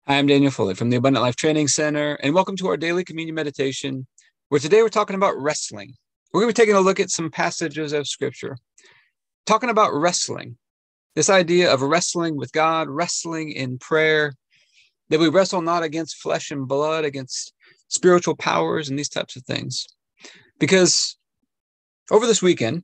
Hi, I'm Daniel Foley from the Abundant Life Training Center, and welcome to our daily communion meditation, where today we're talking about wrestling. We're going to be taking a look at some passages of Scripture, talking about wrestling, this idea of wrestling with God, wrestling in prayer, that we wrestle not against flesh and blood, against spiritual powers and these types of things. Because over this weekend,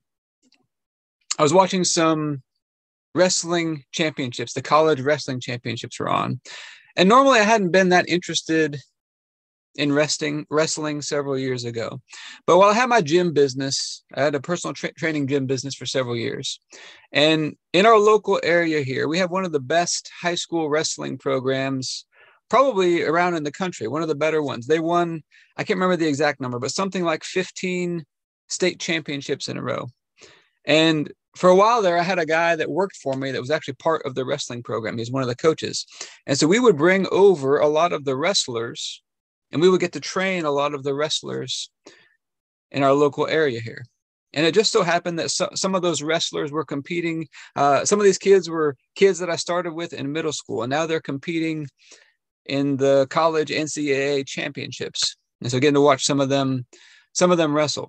I was watching some wrestling championships. The college wrestling championships were on. And normally I hadn't been that interested in wrestling several years ago. But while I had my gym business, I had a personal training gym business for several years. And in our local area here, we have one of the best high school wrestling programs probably around in the country, one of the better ones. They won, I can't remember the exact number, but something like 15 state championships in a row. And for a while there, I had a guy that worked for me that was actually part of the wrestling program. He's one of the coaches. And so we would bring over a lot of the wrestlers, and we would get to train a lot of the wrestlers in our local area here. And it just so happened that some of those wrestlers were competing. Some of these kids were kids that I started with in middle school, and now they're competing in the college NCAA championships. And so getting to watch some of them wrestle.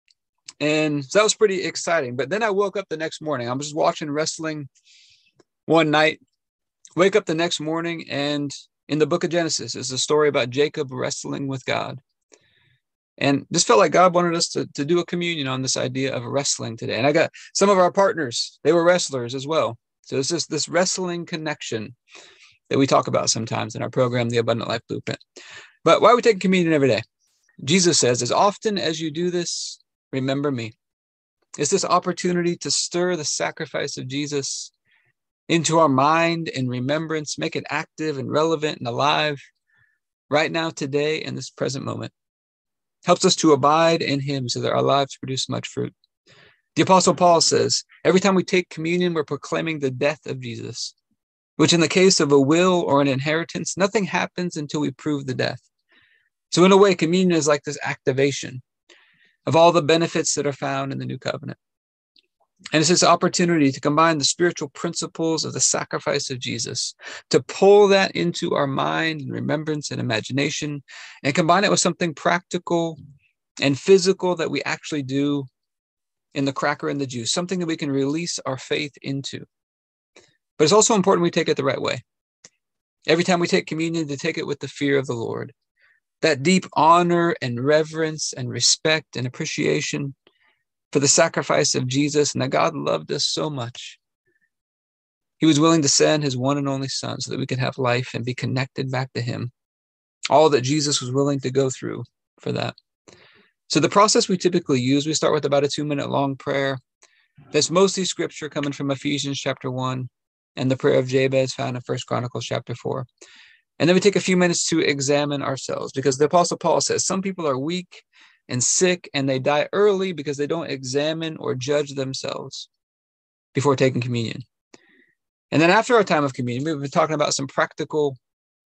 And so that was pretty exciting. But then I woke up the next morning. I was just watching wrestling one night, wake up the next morning, and in the book of Genesis is a story about Jacob wrestling with God. And just felt like God wanted us to do a communion on this idea of wrestling today. And I got some of our partners, they were wrestlers as well. So it's just this wrestling connection that we talk about sometimes in our program, The Abundant Life Blueprint. But why are we taking communion every day? Jesus says, as often as you do this, remember me. It's this opportunity to stir the sacrifice of Jesus into our mind and remembrance, make it active and relevant and alive right now, today, in this present moment. Helps us to abide in him so that our lives produce much fruit. The Apostle Paul says, every time we take communion, we're proclaiming the death of Jesus, which in the case of a will or an inheritance, nothing happens until we prove the death. So in a way, communion is like this activation of all the benefits that are found in the new covenant. And it's this opportunity to combine the spiritual principles of the sacrifice of Jesus, to pull that into our mind and remembrance and imagination, and combine it with something practical and physical that we actually do in the cracker and the juice, something that we can release our faith into. But it's also important we take it the right way. Every time we take communion, to take it with the fear of the Lord. That deep honor and reverence and respect and appreciation for the sacrifice of Jesus, and that God loved us so much. He was willing to send his one and only son so that we could have life and be connected back to him. All that Jesus was willing to go through for that. So the process we typically use, we start with about a 2-minute long prayer. That's mostly scripture coming from Ephesians chapter 1 and the prayer of Jabez found in 1 Chronicles chapter 4. And then we take a few minutes to examine ourselves, because the Apostle Paul says some people are weak and sick and they die early because they don't examine or judge themselves before taking communion. And then after our time of communion, we've been talking about some practical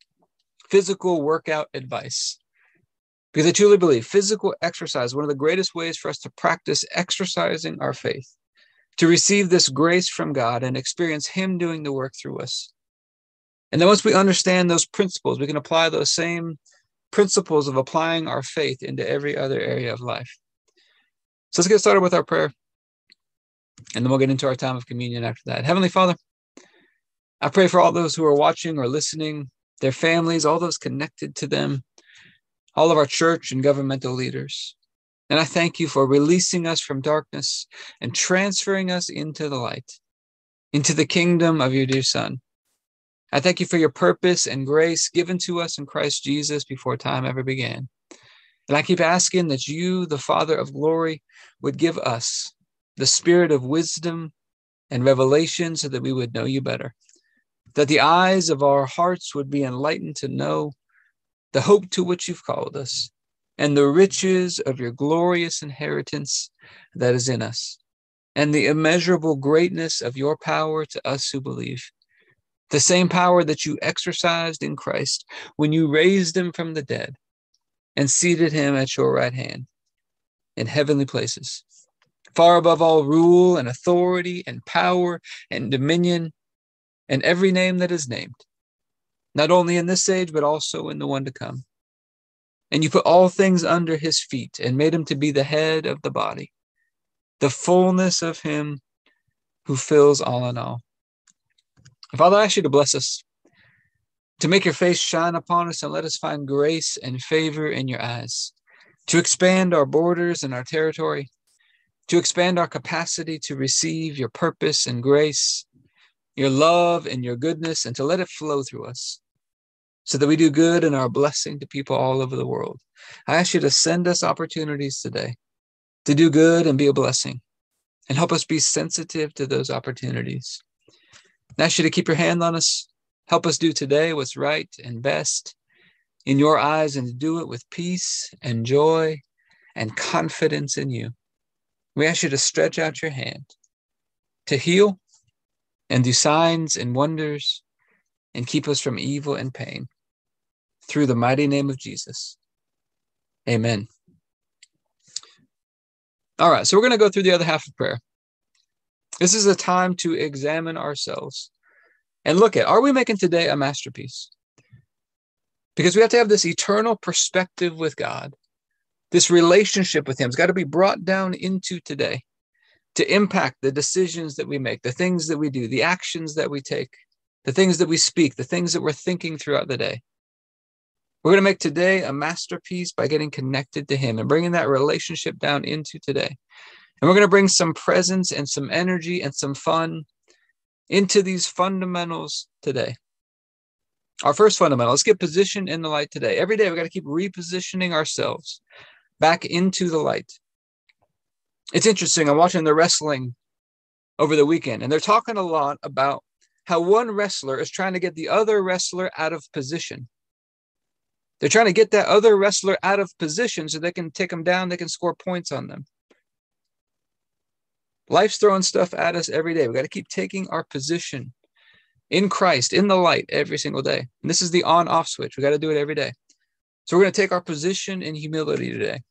physical workout advice, because I truly believe physical exercise is one of the greatest ways for us to practice exercising our faith, to receive this grace from God and experience him doing the work through us. And then once we understand those principles, we can apply those same principles of applying our faith into every other area of life. So let's get started with our prayer, and then we'll get into our time of communion after that. Heavenly Father, I pray for all those who are watching or listening, their families, all those connected to them, all of our church and governmental leaders. And I thank you for releasing us from darkness and transferring us into the light, into the kingdom of your dear Son. I thank you for your purpose and grace given to us in Christ Jesus before time ever began. And I keep asking that you, the Father of glory, would give us the spirit of wisdom and revelation so that we would know you better, that the eyes of our hearts would be enlightened to know the hope to which you've called us and the riches of your glorious inheritance that is in us, and the immeasurable greatness of your power to us who believe. The same power that you exercised in Christ when you raised him from the dead and seated him at your right hand in heavenly places, far above all rule and authority and power and dominion and every name that is named, not only in this age, but also in the one to come. And you put all things under his feet and made him to be the head of the body, the fullness of him who fills all in all. Father, I ask you to bless us, to make your face shine upon us and let us find grace and favor in your eyes, to expand our borders and our territory, to expand our capacity to receive your purpose and grace, your love and your goodness, and to let it flow through us so that we do good and are a blessing to people all over the world. I ask you to send us opportunities today to do good and be a blessing, and help us be sensitive to those opportunities. I ask you to keep your hand on us. Help us do today what's right and best in your eyes, and to do it with peace and joy and confidence in you. We ask you to stretch out your hand to heal and do signs and wonders and keep us from evil and pain. Through the mighty name of Jesus. Amen. All right, so we're going to go through the other half of prayer. This is a time to examine ourselves and look at, are we making today a masterpiece? Because we have to have this eternal perspective with God. This relationship with him has got to be brought down into today to impact the decisions that we make, the things that we do, the actions that we take, the things that we speak, the things that we're thinking throughout the day. We're going to make today a masterpiece by getting connected to him and bringing that relationship down into today. And we're going to bring some presence and some energy and some fun into these fundamentals today. Our first fundamental, let's get positioned in the light today. Every day, we've got to keep repositioning ourselves back into the light. It's interesting. I'm watching the wrestling over the weekend, and they're talking a lot about how one wrestler is trying to get the other wrestler out of position. They're trying to get that other wrestler out of position so they can take them down, they can score points on them. Life's throwing stuff at us every day. We've got to keep taking our position in Christ, in the light, every single day. And this is the on-off switch. We got to do it every day. So we're going to take our position in humility today.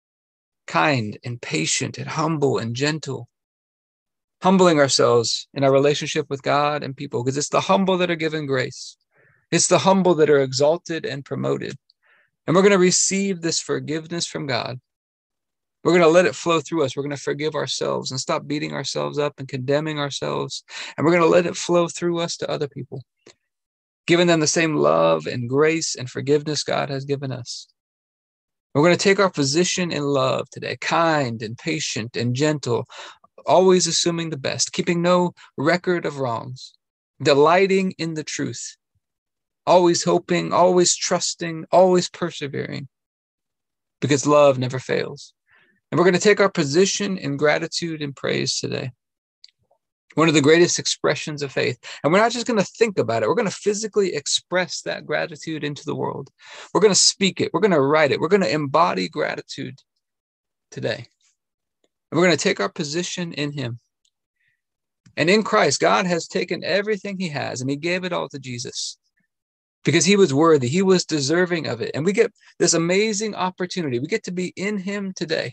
Kind and patient and humble and gentle. Humbling ourselves in our relationship with God and people, because it's the humble that are given grace. It's the humble that are exalted and promoted. And we're going to receive this forgiveness from God. We're going to let it flow through us. We're going to forgive ourselves and stop beating ourselves up and condemning ourselves. And we're going to let it flow through us to other people, giving them the same love and grace and forgiveness God has given us. We're going to take our position in love today, kind and patient and gentle, always assuming the best, keeping no record of wrongs, delighting in the truth, always hoping, always trusting, always persevering, because love never fails. And we're going to take our position in gratitude and praise today. One of the greatest expressions of faith. And we're not just going to think about it. We're going to physically express that gratitude into the world. We're going to speak it. We're going to write it. We're going to embody gratitude today. And we're going to take our position in him. And in Christ, God has taken everything he has and he gave it all to Jesus because he was worthy. He was deserving of it. And we get this amazing opportunity. We get to be in him today.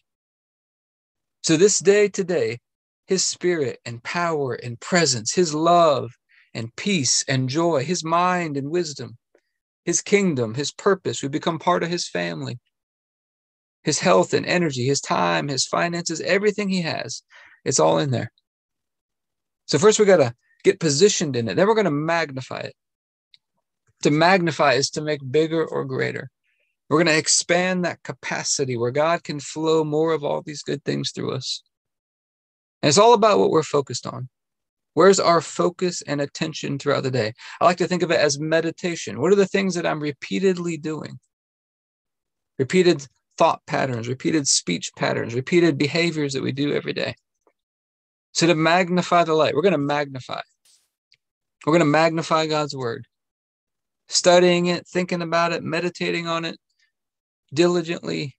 So this day today, his spirit and power and presence, his love and peace and joy, his mind and wisdom, his kingdom, his purpose, we become part of his family, his health and energy, his time, his finances, everything he has, it's all in there. So first we got to get positioned in it. Then we're going to magnify it. To magnify is to make bigger or greater. We're going to expand that capacity where God can flow more of all these good things through us. And it's all about what we're focused on. Where's our focus and attention throughout the day? I like to think of it as meditation. What are the things that I'm repeatedly doing? Repeated thought patterns, repeated speech patterns, repeated behaviors that we do every day. So to magnify the light, we're going to magnify. We're going to magnify God's word. Studying it, thinking about it, meditating on it, diligently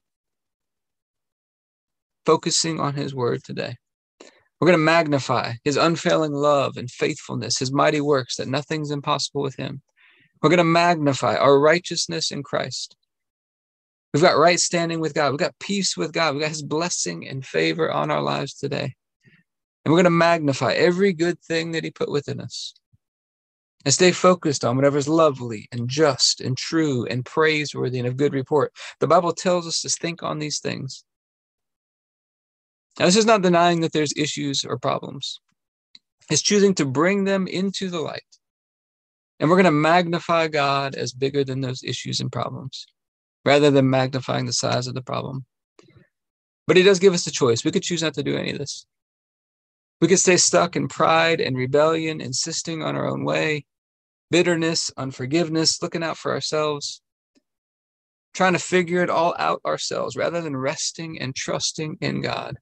focusing on his word today. We're going to magnify his unfailing love and faithfulness, his mighty works, that nothing's impossible with him. We're going to magnify our righteousness in Christ. We've got right standing with God. We've got peace with God. We've got his blessing and favor on our lives today. And we're going to magnify every good thing that he put within us. and stay focused on whatever is lovely and just and true and praiseworthy and of good report. The Bible tells us to think on these things. Now, this is not denying that there's issues or problems. It's choosing to bring them into the light. And we're going to magnify God as bigger than those issues and problems, rather than magnifying the size of the problem. But he does give us the choice. We could choose not to do any of this. We could stay stuck in pride and rebellion, insisting on our own way, bitterness, unforgiveness, looking out for ourselves, trying to figure it all out ourselves, rather than resting and trusting in God.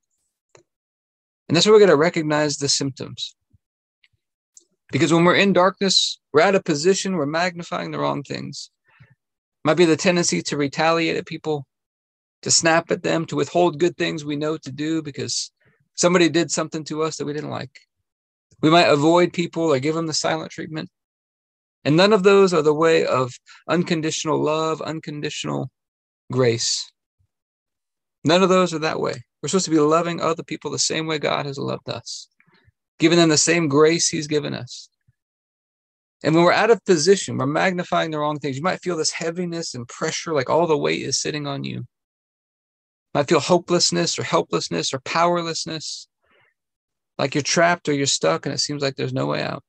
And that's where we're going to recognize the symptoms. Because when we're in darkness, we're at a position, we're magnifying the wrong things. Might be the tendency to retaliate at people, to snap at them, to withhold good things we know to do because somebody did something to us that we didn't like. We might avoid people or give them the silent treatment. And none of those are the way of unconditional love, unconditional grace. None of those are that way. We're supposed to be loving other people the same way God has loved us, giving them the same grace he's given us. And when we're out of position, we're magnifying the wrong things. You might feel this heaviness and pressure, like all the weight is sitting on you. You might feel hopelessness or helplessness or powerlessness, like you're trapped or you're stuck and it seems like there's no way out.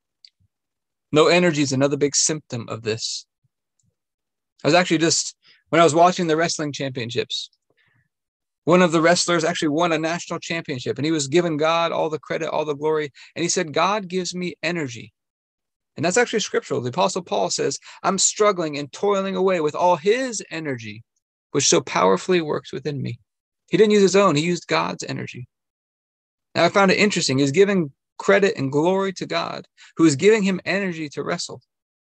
No energy is another big symptom of this. I was actually when I was watching the wrestling championships, one of the wrestlers actually won a national championship, and he was giving God all the credit, all the glory. And he said, God gives me energy. And that's actually scriptural. The Apostle Paul says, I'm struggling and toiling away with all his energy, which so powerfully works within me. He didn't use his own. He used God's energy. Now, I found it interesting. He's giving credit and glory to God, who is giving him energy to wrestle.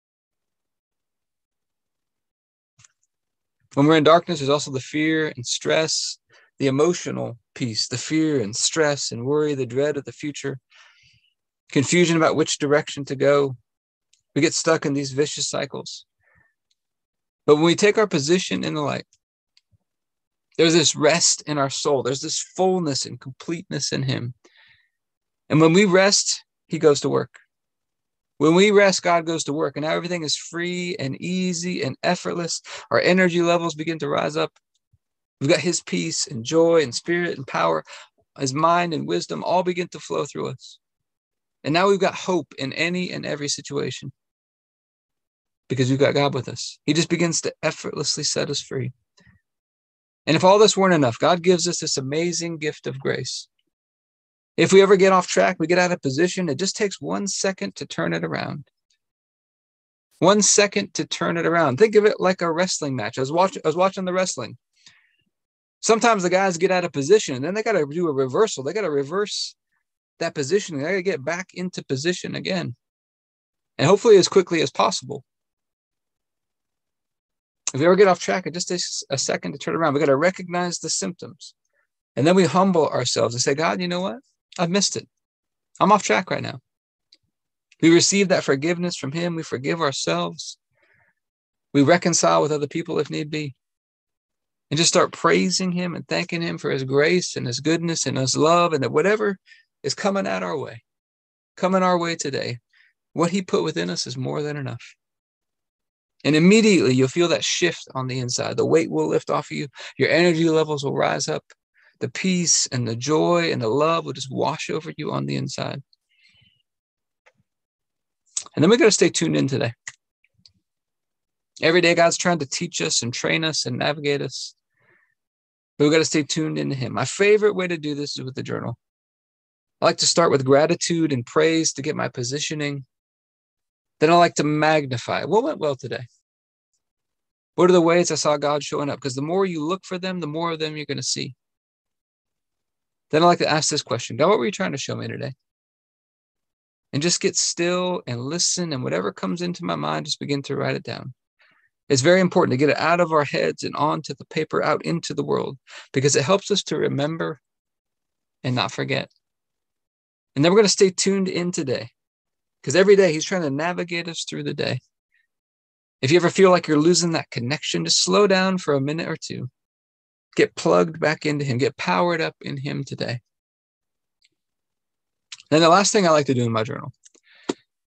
When we're in darkness, there's also the fear and stress, the emotional piece, the fear and stress and worry, the dread of the future, confusion about which direction to go. We get stuck in these vicious cycles. But when we take our position in the light, there's this rest in our soul. There's this fullness and completeness in him. And when we rest, he goes to work. When we rest, God goes to work. And now everything is free and easy and effortless. Our energy levels begin to rise up. We've got his peace and joy and spirit and power. His mind and wisdom all begin to flow through us. And now we've got hope in any and every situation because we've got God with us. He just begins to effortlessly set us free. And if all this weren't enough, God gives us this amazing gift of grace. If we ever get off track, we get out of position, it just takes 1 second to turn it around. 1 second to turn it around. Think of it like a wrestling match. I was watching the wrestling. Sometimes the guys get out of position and then they got to do a reversal. They got to reverse that position. They got to get back into position again. And hopefully as quickly as possible. If we ever get off track, it just takes a second to turn around. We got to recognize the symptoms. And then we humble ourselves and say, God, you know what? I've missed it. I'm off track right now. We receive that forgiveness from him. We forgive ourselves. We reconcile with other people if need be. And just start praising him and thanking him for his grace and his goodness and his love, and that whatever is coming our way today, what he put within us is more than enough. And immediately you'll feel that shift on the inside. The weight will lift off of you. Your energy levels will rise up. The peace and the joy and the love will just wash over you on the inside. And then we got to stay tuned in today. Every day God's trying to teach us and train us and navigate us. But we got to stay tuned into him. My favorite way to do this is with the journal. I like to start with gratitude and praise to get my positioning. Then I like to magnify. What went well today? What are the ways I saw God showing up? Because the more you look for them, the more of them you're going to see. Then I like to ask this question. God, what were you trying to show me today? And just get still and listen, and whatever comes into my mind, just begin to write it down. It's very important to get it out of our heads and onto the paper, out into the world, because it helps us to remember and not forget. And then we're going to stay tuned in today, because every day he's trying to navigate us through the day. If you ever feel like you're losing that connection, just slow down for a minute or two. Get plugged back into him. Get powered up in him today. Then the last thing I like to do in my journal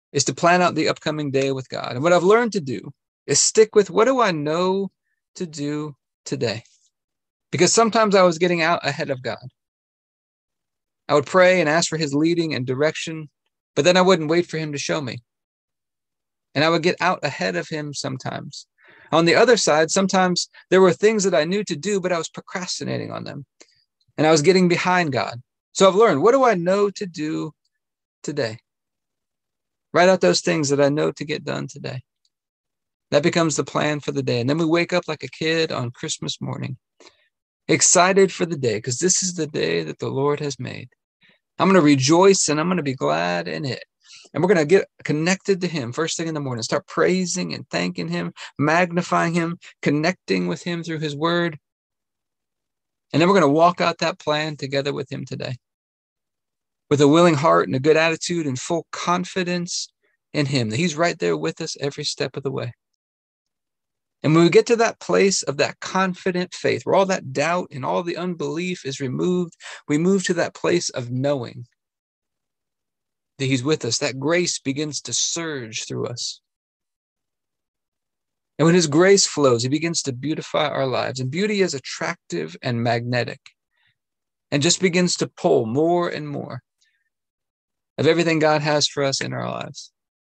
is to plan out the upcoming day with God. And what I've learned to do is stick with, what do I know to do today? Because sometimes I was getting out ahead of God. I would pray and ask for his leading and direction, but then I wouldn't wait for him to show me. And I would get out ahead of him sometimes. On the other side, sometimes there were things that I knew to do, but I was procrastinating on them. And I was getting behind God. So I've learned, what do I know to do today? Write out those things that I know to get done today. That becomes the plan for the day. And then we wake up like a kid on Christmas morning, excited for the day, because this is the day that the Lord has made. I'm going to rejoice and I'm going to be glad in it. And we're going to get connected to him first thing in the morning, start praising and thanking him, magnifying him, connecting with him through his word. And then we're going to walk out that plan together with him today, with a willing heart and a good attitude and full confidence in him, that he's right there with us every step of the way. And when we get to that place of that confident faith, where all that doubt and all the unbelief is removed, we move to that place of knowing that he's with us. That grace begins to surge through us. And when his grace flows, he begins to beautify our lives. And beauty is attractive and magnetic, and just begins to pull more and more of everything God has for us in our lives.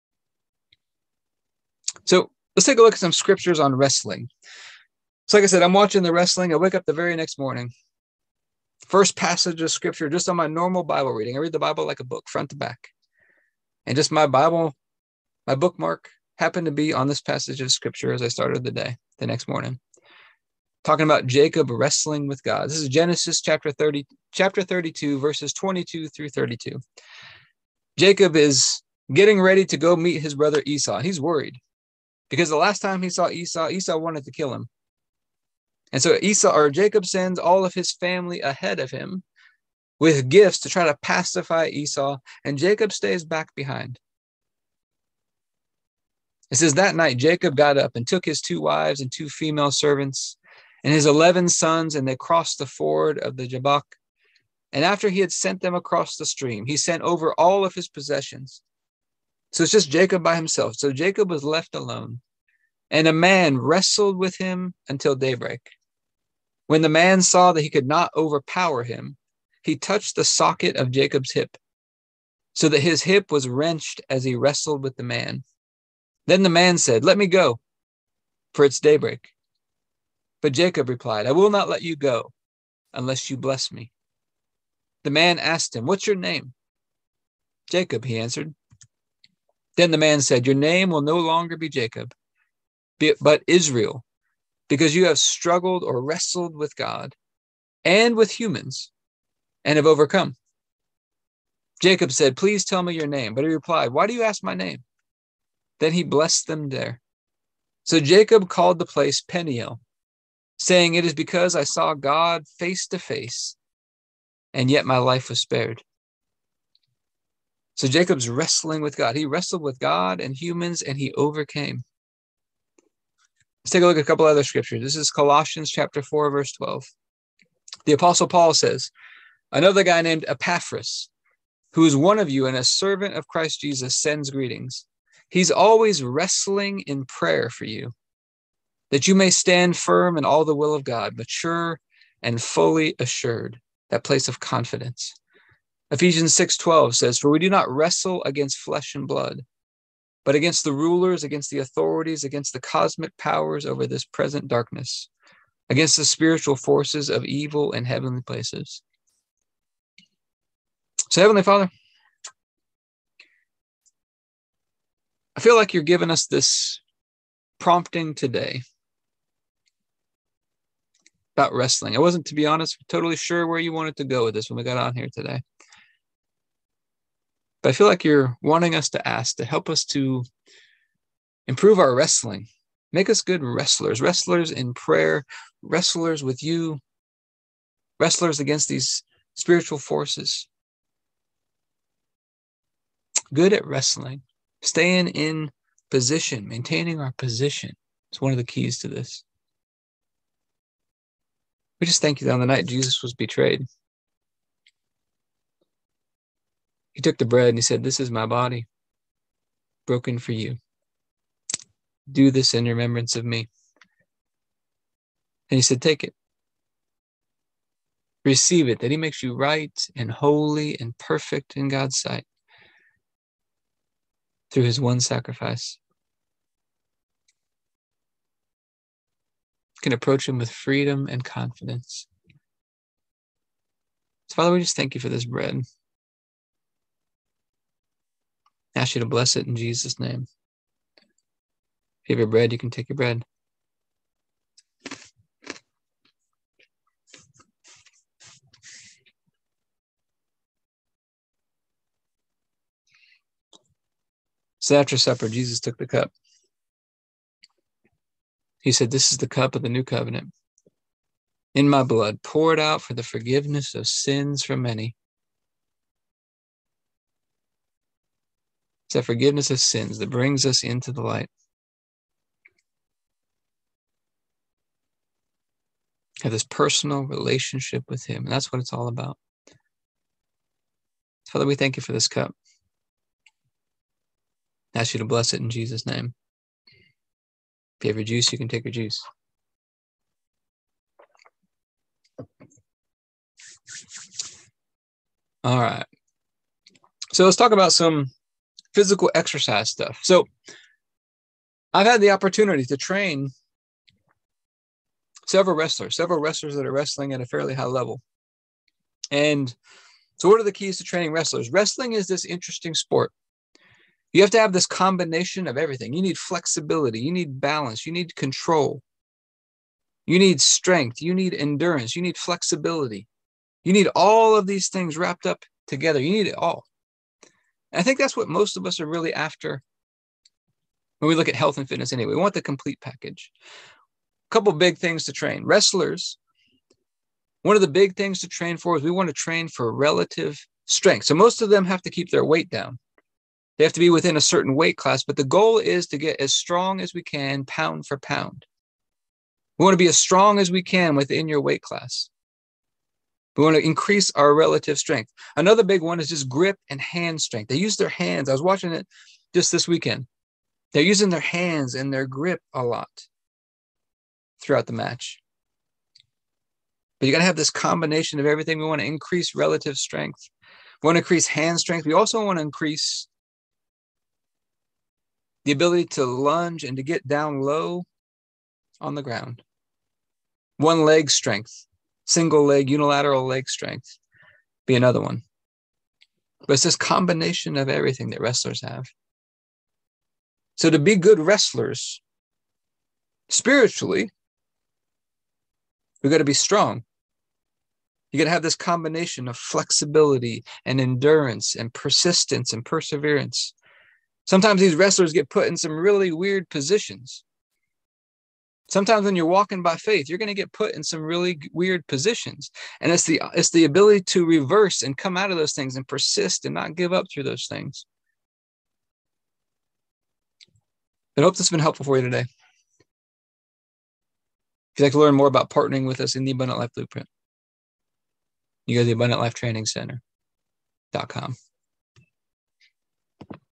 So let's take a look at some scriptures on wrestling. So like I said, I'm watching the wrestling. I wake up the very next morning. First passage of scripture, just on my normal Bible reading. I read the Bible like a book, front to back. And just my Bible, my bookmark happened to be on this passage of scripture as I started the day, the next morning. Talking about Jacob wrestling with God. This is Genesis chapter 32, verses 22 through 32. Jacob is getting ready to go meet his brother Esau. And he's worried because the last time he saw Esau, Esau wanted to kill him. And so Jacob sends all of his family ahead of him with gifts to try to pacify Esau, and Jacob stays back behind. It says, that night Jacob got up and took his 2 wives and 2 female servants and his 11 sons, and they crossed the ford of the Jabbok. And after he had sent them across the stream, he sent over all of his possessions. So it's just Jacob by himself. So Jacob was left alone, and a man wrestled with him until daybreak. When the man saw that he could not overpower him, he touched the socket of Jacob's hip, so that his hip was wrenched as he wrestled with the man. Then the man said, "Let me go, for it's daybreak." But Jacob replied, "I will not let you go unless you bless me." The man asked him, "What's your name?" "Jacob," he answered. Then the man said, "Your name will no longer be Jacob, but Israel, because you have struggled or wrestled with God and with humans and have overcome." Jacob said, "Please tell me your name." But he replied, "Why do you ask my name?" Then he blessed them there. So Jacob called the place Peniel, saying, "It is because I saw God face to face, and yet my life was spared." So Jacob's wrestling with God. He wrestled with God and humans, and he overcame. Let's take a look at a couple other scriptures. This is Colossians chapter 4, verse 12. The Apostle Paul says, "Another guy named Epaphras, who is one of you and a servant of Christ Jesus, sends greetings. He's always wrestling in prayer for you, that you may stand firm in all the will of God, mature and fully assured," that place of confidence. Ephesians 6:12 says, "For we do not wrestle against flesh and blood, but against the rulers, against the authorities, against the cosmic powers over this present darkness, against the spiritual forces of evil in heavenly places." So, Heavenly Father, I feel like you're giving us this prompting today about wrestling. I wasn't, to be honest, totally sure where you wanted to go with this when we got on here today. But I feel like you're wanting us to ask to help us to improve our wrestling, make us good wrestlers, wrestlers in prayer, wrestlers with you, wrestlers against these spiritual forces. Good at wrestling, staying in position, maintaining our position. It's one of the keys to this. We just thank you that on the night Jesus was betrayed, he took the bread and he said, "This is my body. broken for you. Do this in remembrance of me. And he said, take it. Receive it, that he makes you right and holy and perfect in God's sight through his one sacrifice. You can approach him with freedom and confidence. So Father, we just thank you for this bread. I ask you to bless it in Jesus' name. If you have your bread, you can take your bread. So after supper, Jesus took the cup. He said, this is the cup of the new covenant in my blood, poured out for the forgiveness of sins for many. It's that forgiveness of sins that brings us into the light. Have this personal relationship with him. And that's what it's all about. Father, we thank you for this cup. I ask you to bless it in Jesus' name. If you have your juice, you can take your juice. All right. So let's talk about some physical exercise stuff. So I've had the opportunity to train several wrestlers that are wrestling at a fairly high level. And so what are the keys to training wrestlers? Wrestling is this interesting sport. You have to have this combination of everything. You need flexibility. You need balance. You need control. You need strength. You need endurance. You need flexibility. You need all of these things wrapped up together. You need it all. And I think that's what most of us are really after when we look at health and fitness anyway. We want the complete package. A couple big things to train. Wrestlers, one of the big things to train for is we want to train for relative strength. So most of them have to keep their weight down. They have to be within a certain weight class, but the goal is to get as strong as we can, pound for pound. We want to be as strong as we can within your weight class. We want to increase our relative strength. Another big one is just grip and hand strength. They use their hands. I was watching it just this weekend. They're using their hands and their grip a lot throughout the match. But you got to have this combination of everything. We want to increase relative strength. We want to increase hand strength. We also want to increase the ability to lunge and to get down low on the ground. One leg strength, single leg, unilateral leg strength, be another one. But it's this combination of everything that wrestlers have. So to be good wrestlers, spiritually, we've got to be strong. You got to have this combination of flexibility and endurance and persistence and perseverance. Sometimes these wrestlers get put in some really weird positions. Sometimes when you're walking by faith, you're going to get put in some really weird positions. And it's the ability to reverse and come out of those things and persist and not give up through those things. I hope this has been helpful for you today. If you'd like to learn more about partnering with us in the Abundant Life Blueprint, you go to the AbundantLifeTrainingCenter.com.